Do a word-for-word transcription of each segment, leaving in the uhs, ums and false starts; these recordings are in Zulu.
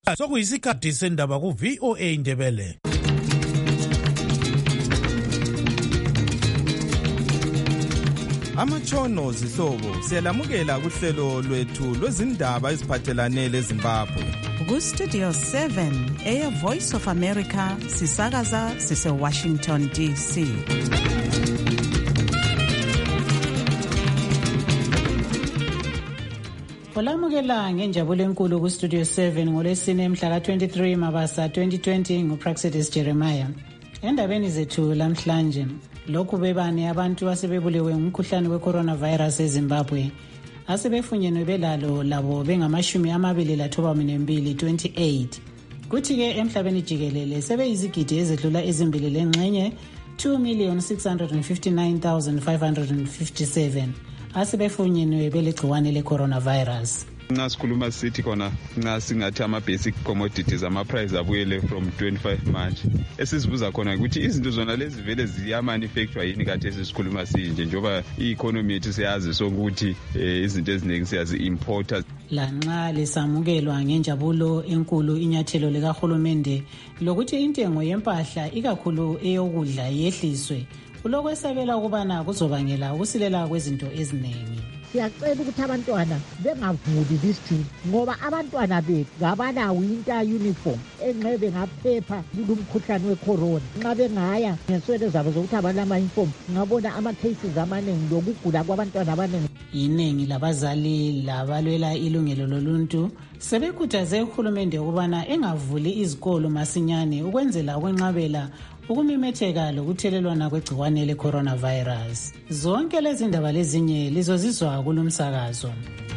Sokuyisikhathi sendaba ku V O A Ndebele. Amatshono zihlobo siyalamukela kuhlelo lwethu lwezindaba eziphathelane leZimbabwe. Ku Studio seven eya Voice of America sisakaza sise Washington D C. Olamukela ngenjabulo enkulu ku Studio seven ngolesine mhla ka twenty-three Mabasa twenty twenty nguPraxedis Jeremiah. Endabeni zethu lamhlanje, lokhu bebane abantu asebebulewe ngumkhuhlane we-coronavirus eZimbabwe asebefunyenwe belalo labo bengamashumi amabili lathoba minembili twenty-eight. Kuthi-ke emhlabeni jikelele sebeyizigidi ezedlula ezimbili lengxenye two million six hundred fifty-nine thousand five hundred fifty-seven asebefunyenwe belegciwane le-coronavirus. Nxa sikhuluma sithi khona nxa singathi ama-basic commodities ama-price abuyele from twenty-five March. Esizibuza khona ukuthi izinto zona lezi vele ziyamanufacture yini kade esikhuluma sinje njengoba i-economy yethu siyazi sokuthi izinto eziningi siyazi-importa. Lanxa lesamukelwa ngenjabulo enkulu inyathelo likahulumende lokuthi intengo yempahla ikakhulu eyokudla yehliswe, kulokwesabela ukubana kuzobangela ukusilela kwezinto eziningi. Siyacela ukuthi abantwana bengavuli district ngoba abantwana bethu ngabanawo winter uniform enxe bengaphepha kulumkhuhlane wecorona. Nxa bengaya ngeswele zabo zokuthi abalama-uniform ngabona ama-cases amaningi lokugula kwabantwana abaningi. Iningi labazali labalwela ilungelo loluntu sebekhuthaze uhulumende ukubana engavuli izikolo masinyane ukwenzela ukwenqabela ukumemetheka lokuthelelwana kwegciwane le-coronavirus. Zonke lezi ndaba lezinye lizozizwa kulumsakazo.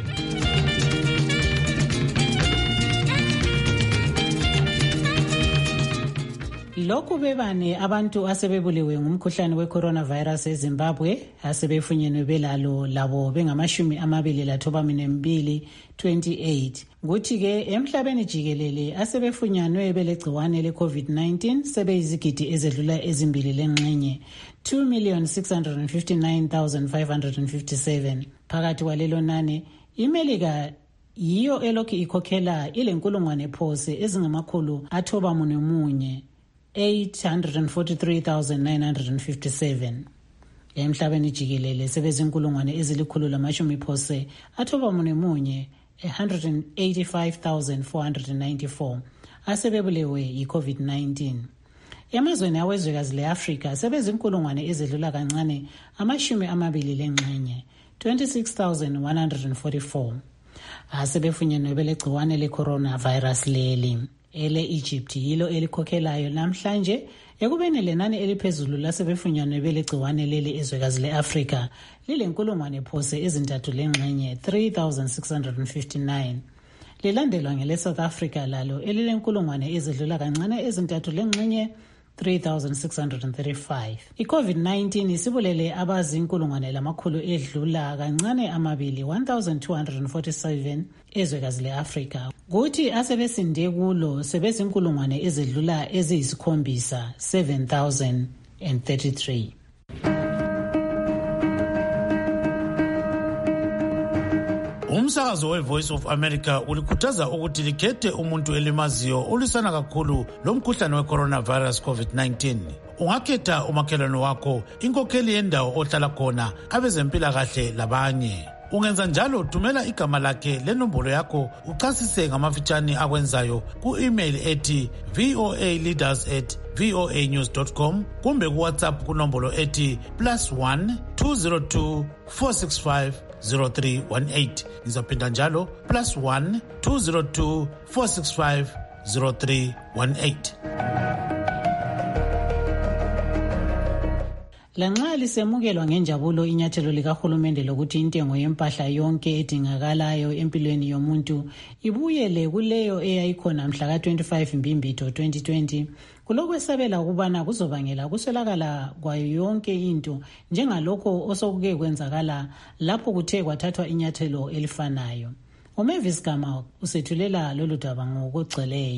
Lokhu bebane abantu asebebulewe ngumkhuhlane we-coronavirus eZimbabwe asebefunyenwe belalo labo bengamashumi amabili lathoba minembili twenty-eight. Kuthi-ke emhlabeni jikelele asebefunyanwe belegciwane le-COVID nineteen sebeyizigidi ezedlula ezimbili lengxenye two million six hundred fifty-nine thousand five hundred fifty-seven. Phakathi kwalelo nani iMelika yiyo elokhu ikhokhela ilenkulungwane phose ezingamakhulu athoba munemunye eight hundred forty-three thousand nine hundred fifty-seven. Emhlabeni jikelele sebezinkulungwane ezilikhulu lamashumi phose athoba munemunye one hundred eighty-five thousand four hundred ninety-four asebebulewe yi-COVID nineteen. Emazweni awezwekazi le-Afrika sebezinkulungwane ezedlula kancane amashumi amabili lengxenye twenty-six thousand one hundred forty-four asebefunyenwe belegciwane le-coronavirus leli. Ele Egypt yilo elikhokhelayo namhlanje ekubeni lenani eliphezulu lasebefunyanwe belegciwane leli ezwekazi le-Afrika lilenkulungwane phose ezintathu lengxenye three thousand six hundred fifty-nine. Lilandelwa ngele South Africa lalo elilenkulungwane ezedlula kancane ezintathu lengxenye three thousand six hundred thirty-five. I-COVID nineteen isibulele abazinkulungwane lamakhulu edlula kancane amabili one thousand two hundred forty-seven ezwekazi le-Afrika. Kuthi asebesinde kulo sebezinkulungwane ezedlula eziyisikhombisa seven thousand thirty-three. Umsakazo we-Voice of America ulikhuthaza ukuthi likhethe umuntu elimaziyo olisana kakhulu lomkhuhlane we-coronavirus COVID nineteen. Ungakhetha umakhelwane wakho, inkokheli yendawo ohlala khona, abezempilakahle labanye. Ungenza njalo thumela igama lakhe lenombolo yakho uchasise ngamafitshane akwenzayo ku-email ethi voaleaders at voanews dot com kumbe ku-WhatsApp kunombolo ethi plus one two zero two four six five zero three one eight. Ngizaphinda njalo plus one two zero two four six five zero three one eight. Lanxa lisemukelwa ngenjabulo inyathelo likahulumende lokuthi intengo yempahla yonke edingakalayo empilweni yomuntu ibuyele kuleyo eyayikhona mhla ka twenty-five Mbimbitho twenty twenty, kulokwesabela ukubana kuzobangela kuswelakala kwayo yonke into njengalokho osokuke kwenzakala lapho kuthe kwathathwa inyathelo elifanayo. uMavis Gama usethulela lolu daba ngokugcweleyo.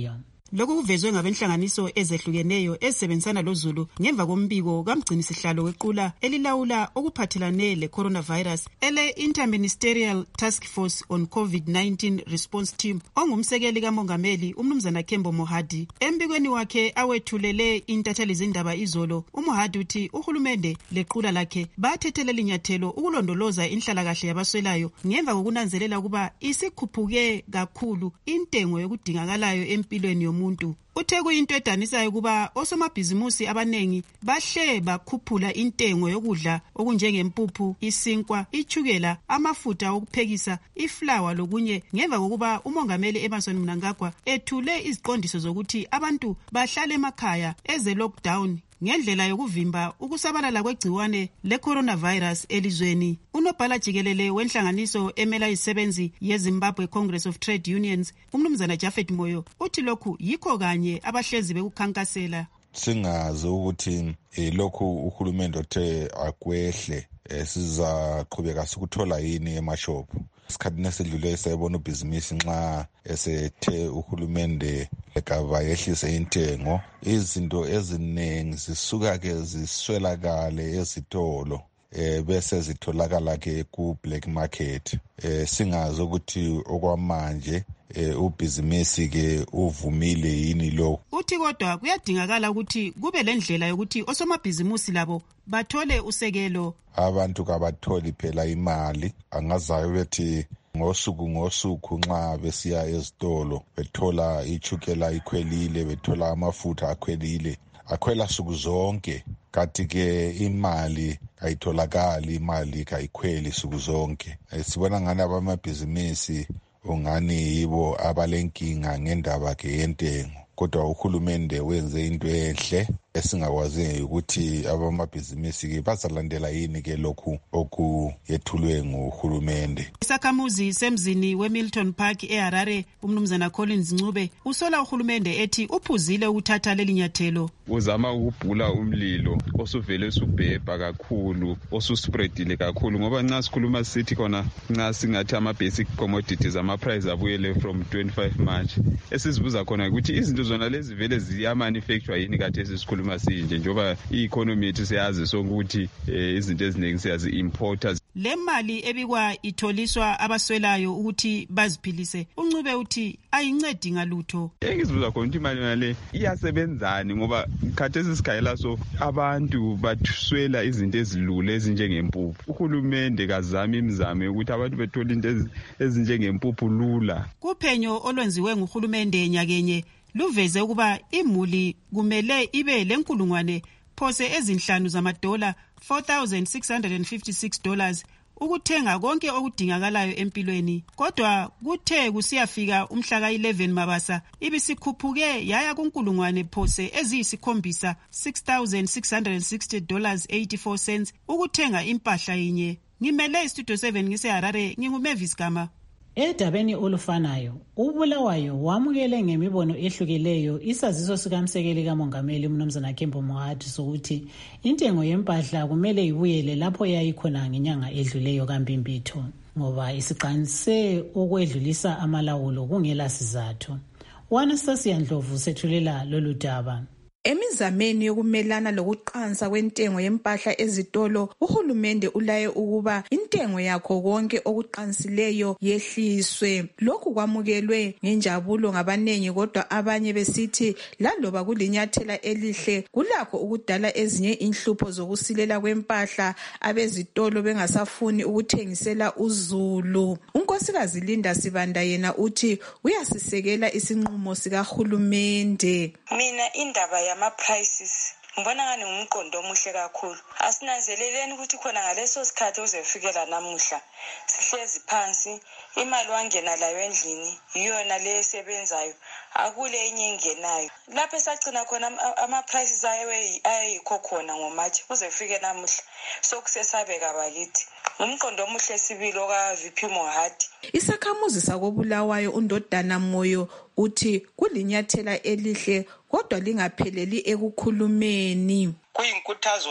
Lokhu kuvezwe ngabenhlanganiso ezehlukeneyo ezisebenzisana loZulu ngemva kombiko kamgcinisihlalo wequla elilawula okuphathelane le-coronavirus ele Interministerial Task Force on COVID nineteen Response Team ongumsekeli kamongameli umnumzana Kembo Mohadi. Embikweni wakhe awethulele intatheli zindaba izolo, uMohadi uthi uhulumende lequla lakhe bathethelela inyathelo ukulondoloza inhlalakahle yabaswelayo ngemva kokunanzelela ukuba isikhuphuke kakhulu intengo yokudingakalayo empilweni yomuntu. Uthe kuyinto edanisayo ukuba osomabhizimusi abanengi bahle bakhuphula intengo yokudla okunjengempuphu, isinkwa, ichukela, amafutha okuphekisa, iflour lokunye ngemva kokuba umongameli Emmerson Mnangagwa ethule iziqondiso zokuthi abantu bahlale emakhaya eze lockdown ngendlela yokuvimba ukusabalala kwegciwane le-coronavirus elizweni. Unobhala jikelele wenhlanganiso emela izisebenzi yeZimbabwe Congress of Trade Unions, umnumzana Japhet Moyo, uthi lokhu yikho kanye abahlezi bekukhankasela. Singazi ukuthi eh, lokhu uhulumende othe akwehle eh, sizaqhubeka sikuthola yini emashophu. Isikhathi nesidlule sayibona ubhizinisi nxa esethe uhulumende ekava yehlise intengo, izinto eziningi zisuka ke ziswelakale ezitolo eh bese zitholakala ke ku black market. Eh singazi ukuthi okwamanje eh ubhizinisi ke uvumile yini lo. Uthi kodwa kuyadingakala ukuthi kube lendlela yokuthi osomabhizimusi labo bathole usekelo. Abantu kabatholi phela imali, angazayo bethi ngosuku ngosuku nxa besiya ezitolo bethola ichukela ikhwelile, bethola amafutha akhwelile, akhwela suku zonke. Kathi ke imali ayitholakali, imali kayikhweli suku zonke. Sibona ngani abamabhizinisi ungani yibo abalenkinga ngendaba ke yentengo, kodwa uhulumende wenze into enhle esingakwazi ukuthi abamabhizinisi ke bazalandela yini ke lokhu okuyethulwe nguhulumende. Isakhamuzi semzini weMilton Park eHarare umnumzana Collins Ncube usola uhulumende ethi uphuzile ukuthatha lelinyathelo. Uzama ukubhula umlilo osuvele subhebha kakhulu, osuspreadile kakhulu, ngoba nxa sikhuluma sithi khona nxa singathi ama basic commodities ama price abuyele from twenty-five March, esizibuza khona ukuthi izinto zona lezi vele ziya manufacture yini kade esikhuluma masinje njoba i-economy yethu siyazi sokuthi izinto eziningi siyazi importers. Le mali ebikwa itholiswa abaswelayo ukuthi baziphilise, uNcube uthi ayincedi ngalutho. Engizibuza khona ukuthi imali ngale iyasebenzani, ngoba khathesi sikhayela so abantu bathuswela izinto ezilule ezinjengempuphu. Uhulumende kazama imizamo ukuthi abantu bethola into ezinjengempuphu lula. Kuphenyo olwenziwe nguhulumende nyakenye luveze ukuba imuli kumele ibe lenkulungwane phose ezinhlanu zamadola four thousand six hundred fifty-six dollars ukuthenga konke okudingakalayo empilweni. Kodwa kuthe kusiyafika umhla ka eleven Mabasa ibisikhuphuke yaya kunkulungwane phose eziyisikhombisa six thousand six hundred sixty dollars eighty-four cents ukuthenga impahla yinye. Ngimele istudio seven ngiseHarare, nginguMavis Gama. Edabeni olufanayo, uBulawayo wamukele ngemibono ehlukeleyo isaziso sikamsekeli kamongameli umnumzana Kembo Mohadi sokuthi intengo yempahla kumele ibuyele lapho yayikhona ngenyanga edluleyo kaMbimbitho ngoba isiqanise okwedlulisa amalawulo kungela sizathu. Anastasia Ndlovu sethulela lolu daba. Emizameni yokumelana lokuqansa kwentengo yempahla ezitolo, uhulumende ulaye ukuba intengo yakho konke okuqansileyo yehliswe. Lokhu kwamukelwe ngenjabulo ngabanengi, kodwa abanye besithi laloba kulinyathela elihle kulakho ukudala ezinye inhlupho zokusilela kwempahla abezitolo bengasafuni ukuthengisela uzulu. Unkosikazi Linda Sibanda yena uthi uyasisekela isinqumo sikahulumende. Mina indaba ama prices ngibona ngani ngumqondo omuhle kakhulu. Asinanzeleleni ukuthi khona ngaleso sikhathi uzefikela namuhla sihlezi phansi, imali wangena layo endlini iyona le esebenzayo, akule enye ingenayo. Lapho esagcina khona ama prices ayikho khona ngoMatshi uzefike namuhla sokusesabeka bakithi. Ngumqondo omuhle sibilo ka V P Mohadi. Isakhamuzi sakobulawayo uNdodana Moyo uthi kulinyathela elihle kodwa lingapheleli ekukhulumeni. Kuyinkuthazo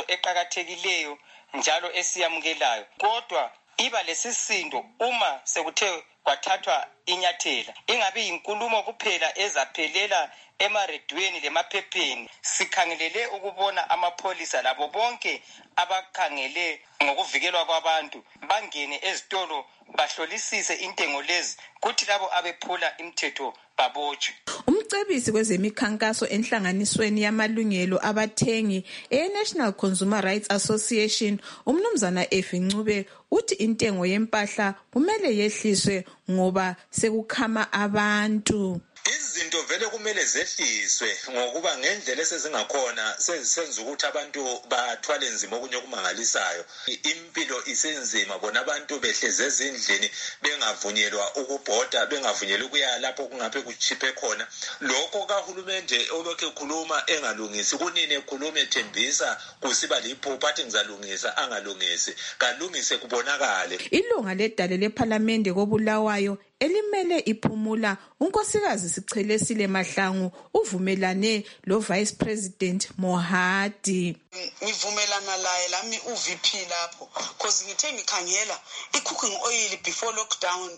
eqhakathekileyo njalo esiyamukelayo, kodwa iba lesisindo uma sekuthe kwathathwa inyathela, ingabe inkulumo kuphela ezaphelela emaredweni lemaphepheni. Sikhangelele ukubona amapholisa labo bonke abakhangele ngokuvikelwa kwabantu bangene ezitolo bahlolisise intengo lezi, kuthi labo abephula imithetho babotshwe. Umcebisi kwezemikhankaso enhlanganisweni yamalungelo abathengi e-National Consumer Rights Association, umnumzana Effie Ncube, uthi intengo yempahla kumele yehliswe ngoba sekukhama abantu. Izinto vele kumele zehliswe ngokuba ngendlela esezingakhona sezisenza ukuthi abantu bathwale nzima okunye okumangalisayo. Impilo isenzima, bona abantu behleze ezindlini bengavunyelwa ukubhoda, bengavunyelwa ukuya lapho kungabe kuchiphe khona. Lokho kahulumende olokhe ekhuluma engalungisi, kunini ekhuluma ethembisa kusiba liphupho athi ngizalungisa angalungisi, kalungise kubonakale. Ilunga ledale lePhalamende koBulawayo elimele iphumula unkosikazi Sichelesile Mahlangu uvumelane lo Vice President Mohadi. Ngivumelana laye lami u-V P lapho because ngithe ngikhangela i-cooking oil before lockdown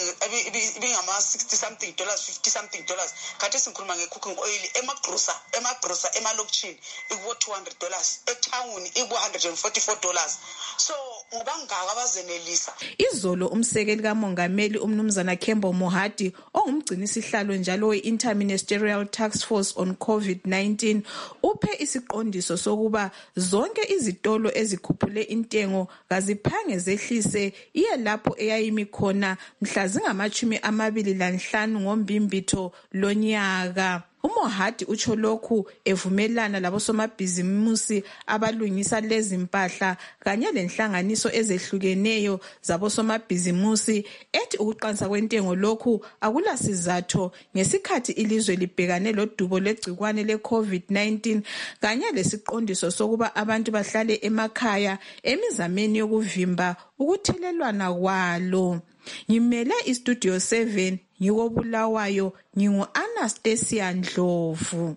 ibingama sixty something dollars, fifty something dollars. Kade singikhuluma nge-cooking oil emagrosa emagrosa emalokishini ikuwo two hundred dollars, etown ikuwo one hundred forty-four dollars. So ngoba ngaka bazenelisa. Izolo umsekeli kamongameli umnumzana Kembo Mohadi ongumgcinisihlalo njalo we-Interministerial Task Force on COVID nineteen uphe isiqondiso sokuba zonke izitolo ezikhuphule intengo kaziphange zehlise iye lapho eyayimi khona mhla zingamachumi amabili lanhlanu ngombimbitho lonyaka. uMohadi utsho lokhu evumelana labosomabhizimusi abalungisa lezi mpahla kanye lenhlanganiso ezehlukeneyo zabosomabhizimusi ethi ukuqansa kwentengo lokhu akulasizatho ngesikhathi ilizwe libhekane lodubo legcikwane le-COVID nineteen kanye lesiqondiso sokuba abantu bahlale emakhaya emizameni yokuvimba ukuthelelwana kwalo. Ngimele iStudio seven ngikobulawayo ngingu-Anastasia Ndlovu.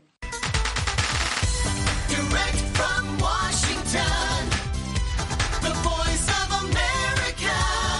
Direct from Washington, the voice of America,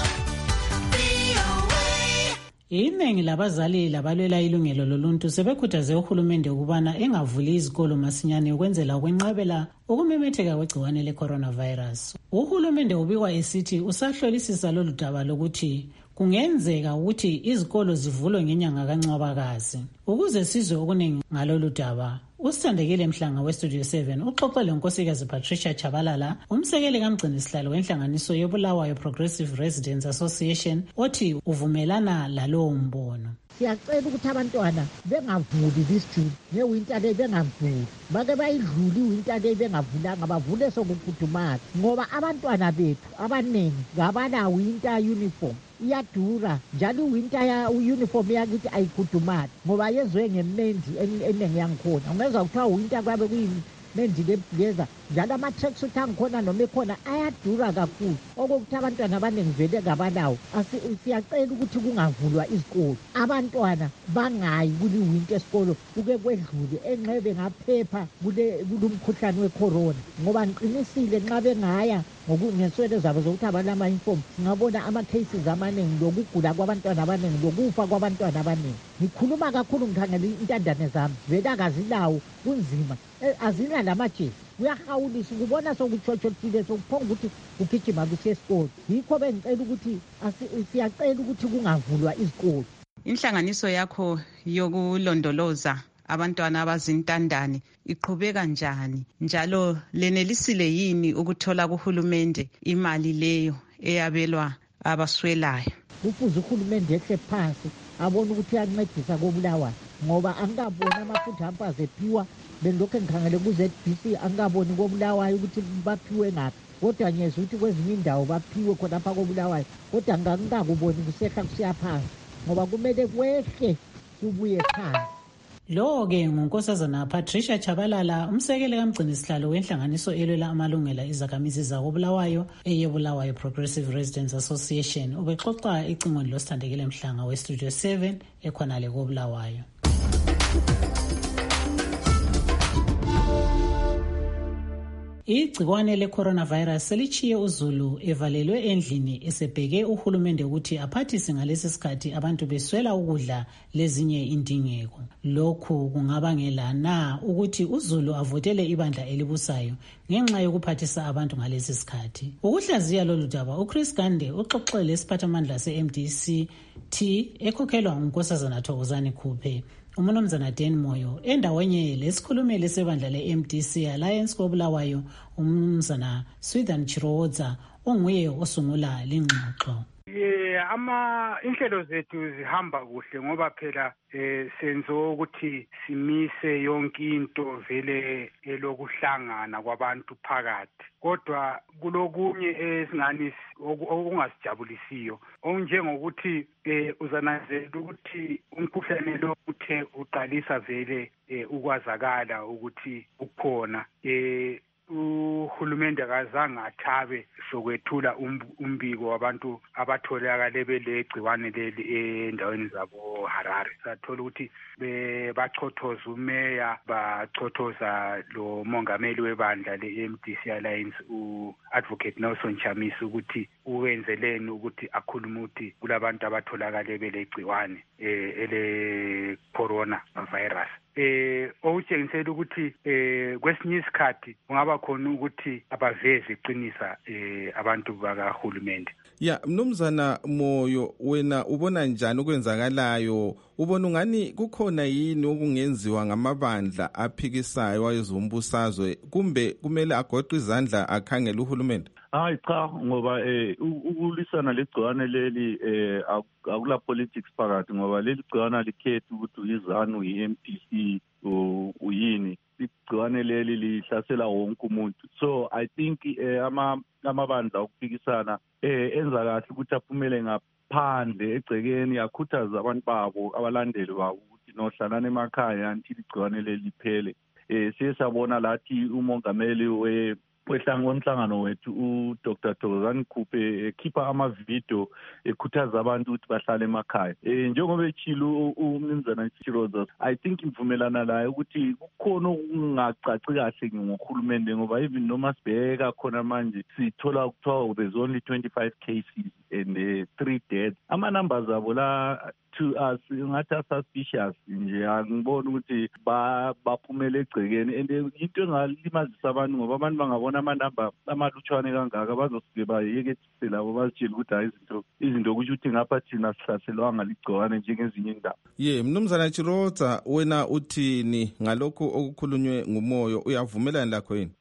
V O A. Iningi labazali labalwela ilungelo loluntu sebekhuthaze uhulumende ukubana engavuli izikolo masinyane ukwenzela ukwenqabela ukumemetheka kwegciwane le-coronavirus. Uhulumende ubikwa esithi usahlolisisa lolu daba lokuthi kungenzeka ukuthi izikolo zivulwe ngenyanga kaNcwabakazi. Ukuze sizwe okuningi ngalolu daba, uSithandekile Mhlanga weStudio seven uxoxe lenkosikazi Patricia Chabalala, umsekeli kamgcinisihlalo wenhlanganiso yobulawayo Progressive Residents Association, othi uvumelana lalowo mbono. Siyacela ukuthi abantwana bengavuli this June ngewinter day, bengavuli bake bayidluli iwinter day bengavulanga, bavule sokukhudumala ngoba abantwana bethu abaningi ngabana winter uniform iyadura, njalo winter ya uniform yakithi ayikhudumali ngoba yezwe ngemendi enengi yangikhona. Ungezwa kuthiwa winter kwabe kuyini mendi leblazer, njalo ama-tracksuit angikhona noma ekhona ayadura kakhulu okokuthi abantwana abaningi vele ngabanawo. Siyacela ukuthi kungavulwa izikolo, abantwana bangayi kuli winter esikolo kuke kwedlule enxebe ngaphepha kule umkhuhlane wecorona, ngoba ngiqinisile nxa bengaya ngeswele zabo zokuthi abalama-inform singabona ama-cases amaningi lokugula kwabantwana abaningi lokufa kwabantwana abaningi. Ngikhuluma kakhulu ngikhangela intandane zami vele akazilawo, kunzima, azila lamajesi, uyahawulisa ukubona sokutshotshothile sokuphonga ukuthi ugijima kusiya esikolo. Yikho bengicela ukuthi siyacela ukuthi kungavulwa izikolo. Inhlanganiso yakho yokulondoloza abantwana abazintandane iqhubeka njani, njalo lenelisile yini ukuthola kuhulumende imali leyo eyabelwa abaswelayo? Kufuze uhulumende ehle phansi abona ukuthi uyancedisa koBulawayo, ngoba angikaboni amafutha ampaze ephiwa. Bengilokhu ngikhangele ku-Z B C angikaboni koBulawayo ukuthi baphiwe ngaphi, kodwa ngiyezwa ukuthi kwezinye indawo baphiwe khonapha koBulawayo, kodwa ngingakuboni kusehla kusiya phansi ngoba kumele kwehle kubuye phansi. Lo-ke ngunkosazana Patricia Chabalala, umsekeli kamgcinisihlalo wenhlanganiso elwela amalungelo izakhamizi zakoBulawayo eyebulawayo Progressive Residents Association, ubexoxa icingweni loSithandekile Mhlanga weStudio seven ekhonale koBulawayo. Igcikwane le-coronavirus selichiye uZulu evalelwe endlini esebheke uhulumende ukuthi aphathise ngalesi sikhathi abantu beswela ukudla lezinye indingeko. Lokhu kungabangela na ukuthi uZulu avotele ibandla elibusayo ngenxa yokuphathisa abantu ngalesi sikhathi? Ukuhlaziya lolu daba, uChris Gande uxoxele isiphathamandla se-M D C T ekhokhelwa nguNkosazana Thokozani Khuphe. Umnumzana Dan Moyo endawenye lesikhulumeli sebandla le-M D C Alliance koBulawayo, umnumzana Swithan Chiroza onguye osungula lengxoxo. Yeah, ama inhlelo zethu zihamba kuhle ngoba phela eh senzo ukuthi simise yonke into vele elokuhlangana kwabantu phakathi. Kodwa kulokunye esingani okungasijabulisiyo onjengokuthi eh uzanazela ukuthi umkhuhlane lo uthe uqalisa vele ukwazakala ukuthi ukhona eh uhulumende akazange athabe sokwethula umbiko wabantu abatholakala belegciwane leli endaweni zabo Harare. Sathola ukuthi bachothoza umeya, bachothoza lo mongameli webandla le-M D C Alliance u-Advocate Nelson Chamisa ukuthi uwenzeleni ukuthi akhulume ukuthi kulabantu abatholakala belegciwane ele corona virus. Eh okutshengisela ukuthi eh kwesinye isikhathi kungaba khona ukuthi abaveze iqinisa eh abantu bakahulumende. Ya mnumzana Moyo, wena ubona njani okwenzakalayo? Ubona ungani kukhona yini okungenziwa ngamabandla aphikisayo wayezombusazwe kumbe kumele agoqe izandla akhangela uhulumende? Hayi cha, ngoba eh ukulisana legcikwane leli eh akula politics phakathi, ngoba leli gcikwane likhethe ukuthi uyizanu i-M P C uyini. Igcikwane leli lihlasela wonke umuntu. So I think eh ama amabandla okuphikisana eh enza kahle ukuthi aphumele ngaphandle egcekeni, yakhuthaza abantu babo abalandeli babo ukuthi nohlalana emakhaya until igcikwane leli liphele. Eh siyasabona lathi umongameli we wehlangonhlangano wethu uDr Thokozani Khuphe ekhipha ama-video ekhuthaza abantu ukuthi bahlale emakhaya. Eh njengoba echilo umnumzana Chiroza, I think imvumelana layo ukuthi kukhona okungacaci kahle ngohulumende, ngoba even noma sibheka khona manje sithola ukuthiwa there's only twenty-five cases and uh, three deaths. Ama numbers abo la to us ngathi suspicious nje, angibona ukuthi baphumele egcekeni and into engalimazisa abantu ngoba abantu bangabona amanamba amalutshwane kangaka bazosuke bayekethise labo bazitshela ukuthi hayi izinto izinto kusho ukuthi ngapha thina sihlaselwanga ligcikwane njengezinye indawo. Ye mnumzana Chiroza, wena uthini ngalokho okukhulunywe nguMoyo? Uyavumelana lakho yini?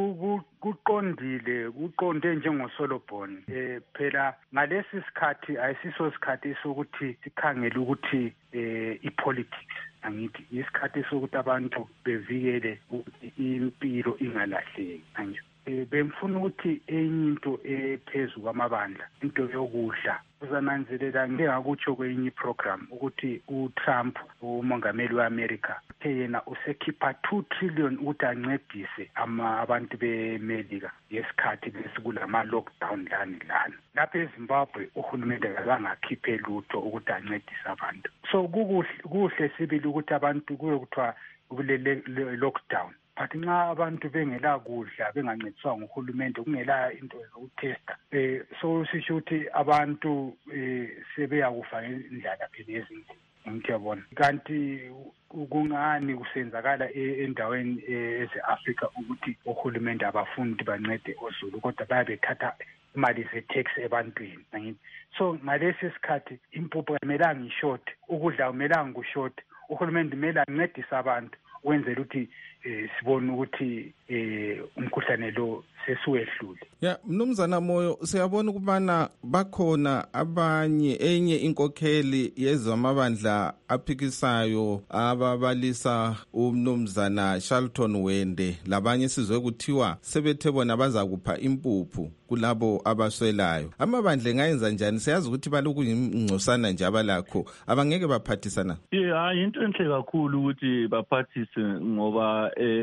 Kuqondile, kuqonde njengoSolobhoni. Eh phela ngalesi sikhathi ayisiso isikhathi sokuthi sikhangele ukuthi eh ipolitics, angithi isikhathi sokuthi abantu bevikele ukuthi impilo ingalahleki. Angithi bemfuna ukuthi enye into ephezulu kwamabandla, into yokudla. Uzananzelela ngengakutsho kwenye program ukuthi uTrump umongameli weAmerica uthe yena usekhipha two trillion ukuthi ancedise ama abantu beMelika yesikhathi lesikula lockdown lani lana. Lapha eZimbabwe uhulumende akazakhiphe lutho ukuthi ancedise abantu. So kukuhle kuhle sibili ukuthi abantu kuyokuthiwa kule lockdown. But nxa abantu bengela kudla bengancediswa nguhulumende kungela into zokutesta eh so sisho ukuthi abantu eh sebeyakufa indlela phela ezinto ngiyabona. Kanti kungani kusenzakala endaweni eze-Africa ukuthi uhulumende abafuni ukuthi bancede oZulu kodwa bayabethatha imali ze-tax ebantwini. So ngalesi sikhathi impuphu ayimelanga ishort, ukudla akumelanga kushort, uhulumende kumele ancedise abantu wenzela ukuthi eh sibone ukuthi eh umkhuhlane lo sesuwehlule. Ya mnumzana Moyo, siyabona ukubana bakhona abanye enye inkokheli yezamabandla aphikisayo ababalisa umnumzana Shalton Wende labanye sizwe kuthiwa sebethe bona bazakupha impuphu kulabo abaswelayo. Amabandla ngayenza njani? Siyazi ukuthi baloku ingcosana nje abalakho, abangeke baphathisana. Yeah, into enhle kakhulu ukuthi baphathise ngoba em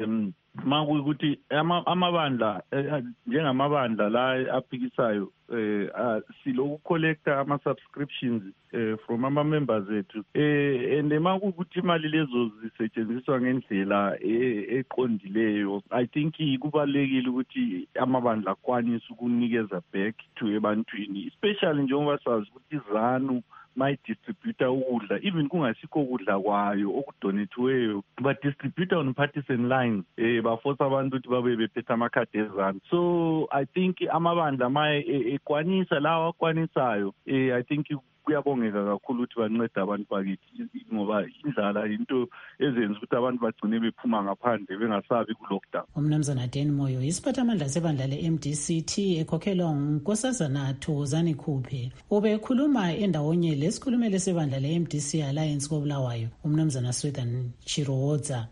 makuyikuthi amabandla njengamabandla la aphikisayo eh siloku collecta ama subscriptions eh from ama members ethu eh and makuyikuthi imali lezo zisetshenziswa ngendlela eqondileyo. I think kubalekile ukuthi amabandla akwanise ukunikeza back to ebantwini, especially njengoba sazi ukuthi izanu mayidistributor ukudla even kungasikho ukudla kwayo okudonethiweyo badistributor on partisan lines eh baforce abantu ukuthi babe bephethe amakhadi ezanu. So I think amabandla maye ekwanisa lawa akwanisayo eh I think kuyabongeka kakhulu ukuthi bancede abantu bakithi ngoba indlala into ezenza ukuthi abantu bagcine bephuma ngaphandle bengasabi ku lockdown. Umnumzana Dan Moyo isiphathamandla sebandla le-M D C T ekhokhelwa ngunkosazana Thokozani Khuphe ubekhuluma endawonye lesikhulumele sebandla le-M D C Alliance koBulawayo umnumzana Swethan Chiroza.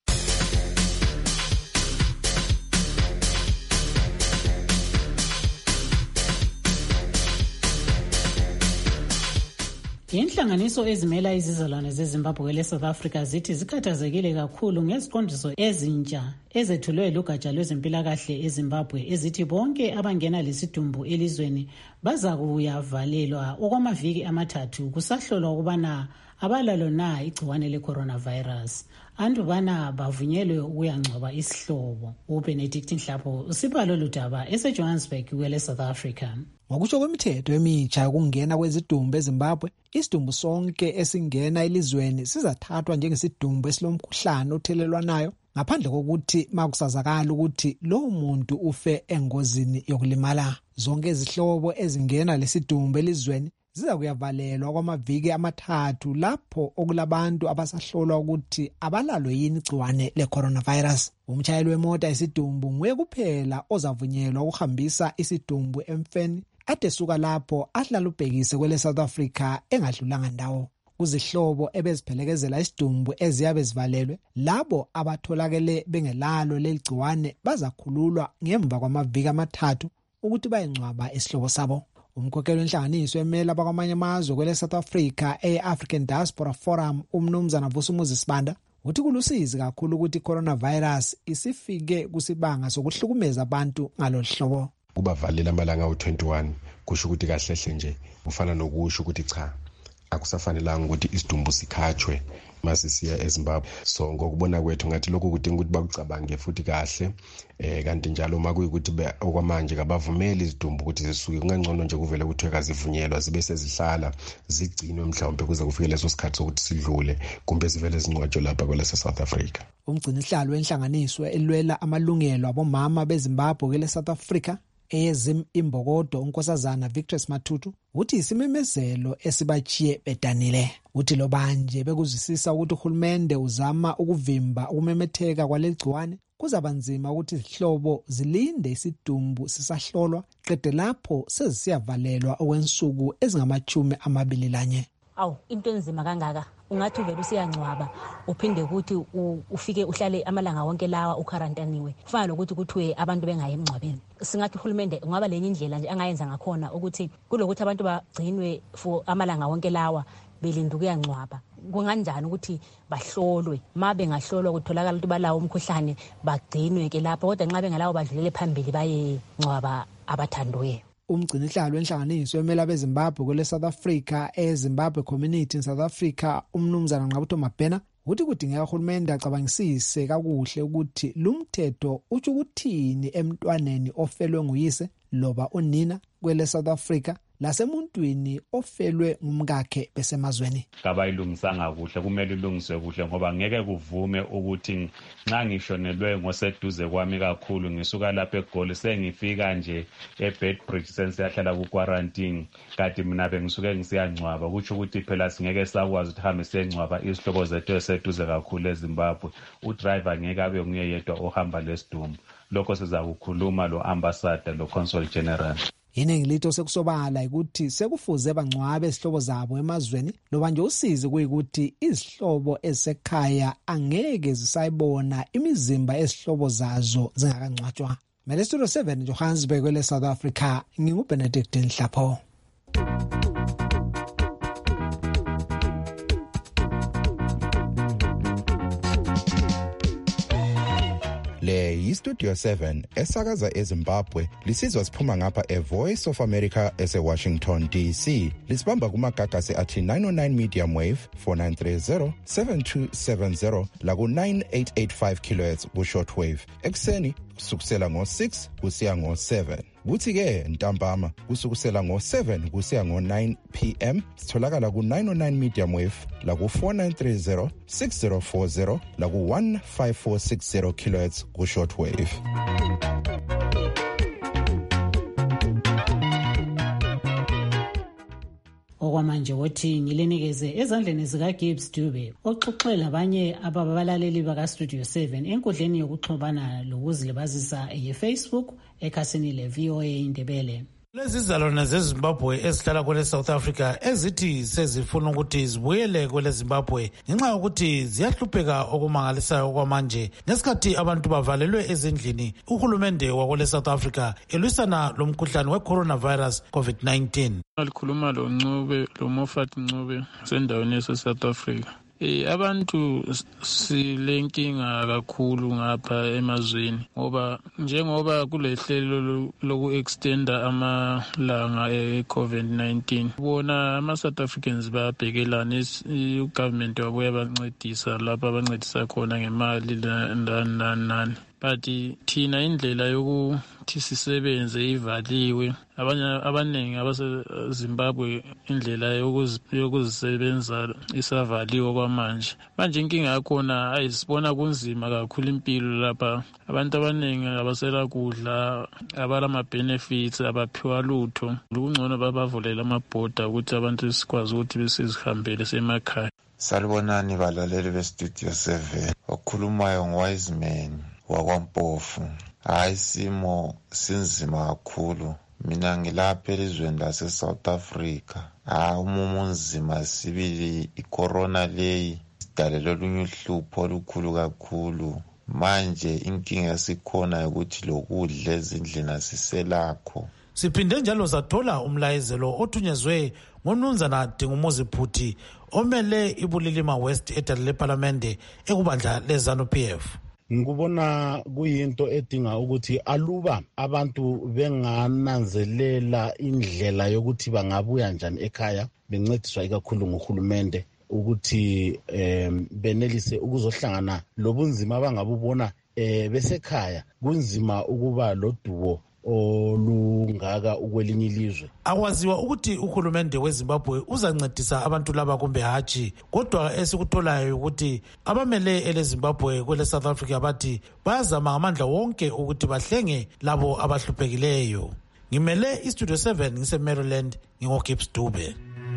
Inhlanganiso ezimela izizalwane zeZimbabwe le-South Africa zithi zikhathazekile kakhulu ngeziqondiso ezintsha ezethulwe lugatsha lwezempilakahle eZimbabwe ezithi bonke abangena lesidumbu elizweni baza kuyavalelwa okwamaviki amathathu kusahlolwa ukubana abalalo na igciwane le-coronavirus. Andu bana bavunyelwe ukuyangcwaba isihlobo. uBenedict Nhlapho usipha lolu daba eseJohannesburg kwele-South Africa. Ngokusho kwemithetho emitsha yokungena kwezidumbu eZimbabwe, isidumbu sonke esingena elizweni sizathathwa njengesidumbu esilomkhuhlane othelelwanayo ngaphandle kokuthi makusazakala ukuthi lowo muntu ufe engozini yokulimala. Zonke izihlobo ezingena lesidumbu elizweni ziza kuyavalelwa kwamaviki amathathu lapho okulabantu abasahlolwa ukuthi abalalo yini igciwane le-coronavirus. Umtshayeli wemota yesidumbu nguye kuphela ozavunyelwa ukuhambisa isidumbu emfeni adesuka lapho ahlala ubhekise kwele South Africa engadlulanga ndawo. Kuzihlobo ebeziphelekezela isidumbu eziyabe zivalelwe, labo abatholakele bengelalo leligciwane bazakhululwa ngemva kwamaviki amathathu ukuthi bayengcwaba isihlobo sabo. Umkhokheli wenhlanganiso emela bakwamanye amazwe kwele South Africa e-African Diaspora Forum umnumzana Vusumuzi Sibanda uthi kulusizi kakhulu ukuthi coronavirus isifike kusibanga sokuhlukumeza abantu ngalolu kubavalela amalanga awu-twenty-one kusho ukuthi kahlehle nje kufana nokusho ukuthi cha akusafanelanga ukuthi isidumbu sikhatshwe masisiya eZimbabwe. So ngokubona kwethu ngathi lokho kudinga ukuthi bakucabange futhi kahle eh kanti njalo makuyikuthi okwamanje kabavumeli izidumbu ukuthi zisuke kungangcono nje kuvele kuthiwe kazivunyelwa zibe sezihlala zigcinwe mhlawumbe kuze kufike leso sikhathi sokuthi sidlule kumbe zivele zingcwatshwe lapha kwelase South Africa. Umgcinihlalo wenhlanganiso elwela amalungelo abomama beZimbabwe kwele South Africa ezim imbokodo unkosazana Victor Matutu uthi isimemezelo esibachiye bedanile. Uthi lo banje bekuzisisa ukuthi uhulumende uzama ukuvimba ukumemetheka kwalegciwane kuzabanzima ukuthi izihlobo zilinde isidumbu sisahlolwa qede lapho sezisiyavalelwa okwensuku ezingamachumi amabili lanye. Awu into enzima kangaka ungathi uvela usiyangcwaba uphinde ukuthi ufike uhlale amalanga wonke lawa ukarantaniwe kufana lokuthi kuthiwe abantu bengayi emngcwabeni. Singathi uhulumende ungaba lenye indlela nje angayenza ngakhona ukuthi kulokuthi abantu bagcinwe for amalanga wonke lawa belinda ukuyangcwaba kunganjani ukuthi bahlolwe ma bengahlolwa kutholakala ukuthi balawo umkhuhlane bagcinwe ke lapho kodwa nxa bengalawo badlulele phambili baye ngcwaba abathandwe. Umgcinihlalo wenhlanganiso emela beZimbabwe kwele South Africa eZimbabwe Community in South Africa umnumzana Nqabutho Mabhena uthi kudingeka uhulumende acabangisise kakuhle ukuthi lumthetho uthi ukuthini emntwaneni ofelwe nguyise loba unina kwele South Africa lasemuntwini ofelwe ngumkakhe besemazweni. Kabayilungisanga kuhle kumele ilungiswe kuhle ngoba ngeke kuvume ukuthi nxa ngishonelwe ngoseduze kwami kakhulu ngisuka lapha eGoli sengifika nje eBedbridge sensiyahlala ku quarantine kade mina bengisuke ngisiyangcwaba kuthi ukuthi phela singeke sakwazi ukuthi hambe sengcwaba isihlobo zethu eseduze kakhulu eZimbabwe. Udriver ngeke abe nguye yedwa ohamba lesidumbu. Lokho sizakukhuluma lo ambassador lo consul general. Iningi litho sekusobala ukuthi sekufuze bangcwabe izihlobo zabo emazweni loba nje usizi kuyikuthi izihlobo esekhaya angeke zisayibona imizimba ezihlobo zazo zingakangcwatshwa. Mele Studio seven Johannesburg kwele South Africa nginguBenedict Nhlapho. Le yiStudio seven esakaza eZimbabwe lisizwa siphuma ngapha eVoice of America ese-Washington D C. Lisibamba kumagagasi athi nine oh nine medium wave four nine three zero seven two seven zero laku nine eight eight five kilohertz ku-short wave. Ekuseni kusukusela ngo-six kusiya ngo-seven. Kuthi-ke ntambama kusukusela ngo-seven kusiya ngo-nine p m sitholakala ku-nine oh nine medium wave laku four nine three zero six zero four zero laku one five four six zero kilohertz ku-short wave. Okwamanje wothi ngilenikeze ezandleni zikaGibbs Dube oxoxela abanye ababalaleli bakaStudio seven enkundleni yokuxhumana lokuzilibazisa eFacebook ekhasini le-V O A Indebele. Lezi zalwane zeZimbabwe ezihlala kwele South Africa ezithi sezifuna ukuthi zibuyele kwele Zimbabwe ngenxa yokuthi ziyahlupheka okumangalisayo okwamanje ngesikhathi abantu bavalelwe ezindlini uhulumende wakwele South Africa elwisana lomkhuhlane we-coronavirus COVID nineteen. Alikhuluma lo Ncube lo Moffat Ncube sendaweni yase South Africa. Eh abantu silenkinga kakhulu ngapha emazweni ngoba njengoba kulehlelo loku extenda amalanga e-COVID nineteen bona ama South Africans bayabhekelana i-government wabo yabancedisa lapha abancedisa khona ngemali nani nani but thina indlela yokuthi sisebenze ivaliwe abanye abaningi abaseZimbabwe indlela yokuzisebenza isavaliwe kwamanje manje inkinga yakhona ayisibona kunzima kakhulu impilo lapha abantu abaningi abasela kudla abala ama benefits abaphiwa lutho lokungcono babavulela amabhoda ukuthi abantu sikwazi ukuthi besizihambele semakhaya. Salibonani balaleli beStudio seven okhulumayo ngoWiseman wakwaMpofu. Hayi simo sinzima kakhulu mina ngilapha elizweni lase South Africa. Ah umumo nzima sibili icorona leyi sidalelwe olunye uhlupho olukhulu kakhulu manje inkinga sikhona ukuthi lokudla ezindlini asiselakho. Siphinde njalo sathola umlayezelo othunyezwe ngoMnumzana Dingumuzi Phuthi omele iBulilima West edale leParlamente ekubandla leZANU P F. Ngikubona kuyinto edinga ukuthi aluba abantu bengananzelela indlela yokuthi bangabuya njani ekhaya bencediswa ikakhulu nguhulumende ukuthi um, benelise ukuzohlangana lobunzima abangabubona eh, besekhaya kunzima ukuba loduwo olungaka ukwelinye ilizwe. Akwaziwa ukuthi uhulumende weZimbabwe uzancedisa abantu laba kumbe haji kodwa esikutholayo ukuthi abamele eleZimbabwe kwele South Africa bathi bayazama ngamandla wonke ukuthi bahlenge labo abahluphekileyo. Ngimele iStudio seven ngise Maryland ngingoGibbs Dube.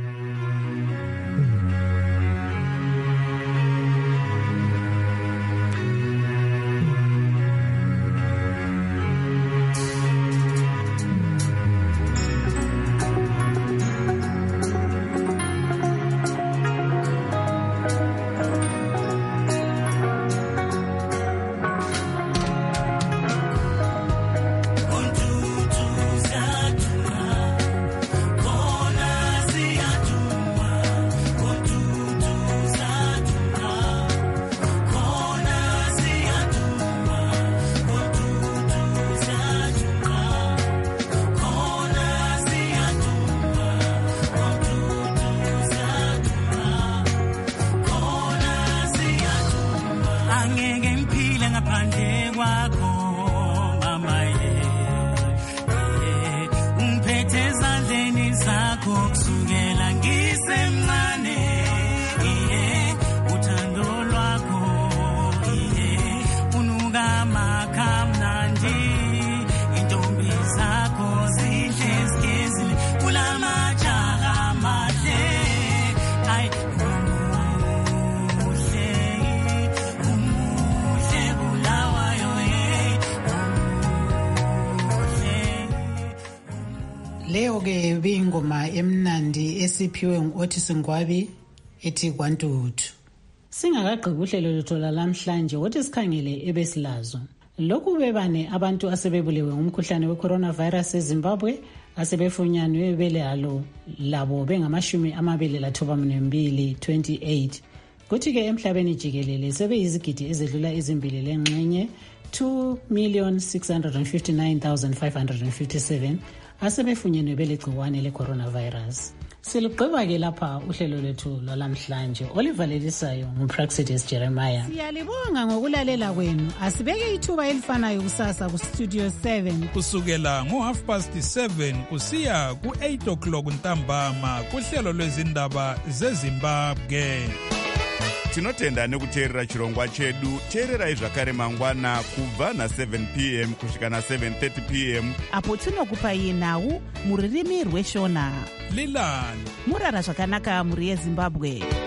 Leyo ke bingoma emnandi esiphiwe nguOtis Ngwabi ethi kwantutu. Singakagqibi uhlelo lutho lamhlanje wothi sikhangele ebesilazo. Lokhu bebane abantu asebebulewe ngumkhuhlane weCoronavirus eZimbabwe asebefunyanwe belalo labo bengamashumi amabili lathoba mbili twenty-eight. Kuthi ke emhlabeni jikelele sebeyizigidi ezedlula ezimbili lengxenye two million six hundred fifty-nine thousand five hundred fifty-seven asebefunyenwe belegciwane le-coronavirus. Silugqiba ke lapha uhlelo lwethu lwalamhlanje olivalelisayo nguPraxides Jeremiah. Siyalibonga ngokulalela kwenu. Asibeke ithuba elifanayo kusasa ku Studio seven kusukela ngo half past seven kusiya ku eight o'clock ntambama kuhlelo lwezindaba zeZimbabwe. Tinotenda nekuteerera chirongwa chedu. Teererai zvakare mangwana kubva na seven p m kusvika na seven thirty p m apo tinokupai nhau muririmi rweshona. Lilani murara zvakanaka muri yeZimbabwe.